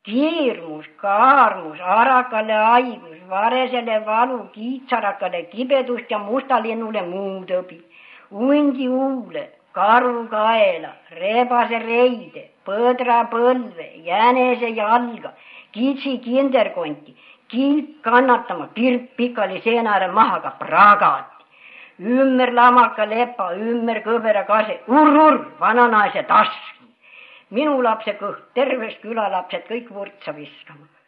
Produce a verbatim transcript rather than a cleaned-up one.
Hirmus, kaarmus, arakale haigus, varesele valu, kiitsarakale kibedust ja mustalinnule muutõbi. Undi uule, karu kaela, rebase reide, põdra põlve, jänese jalga, kitsi kinderkonti, kilp kannatama, kirp pikali seenaare mahaga, pragati. Ümmer lamaka lepa, ümmer kõvera kase, urr-urr, vananaise taski. Minu lapse kõht, terves külalapsed kõik vurtsa viskama.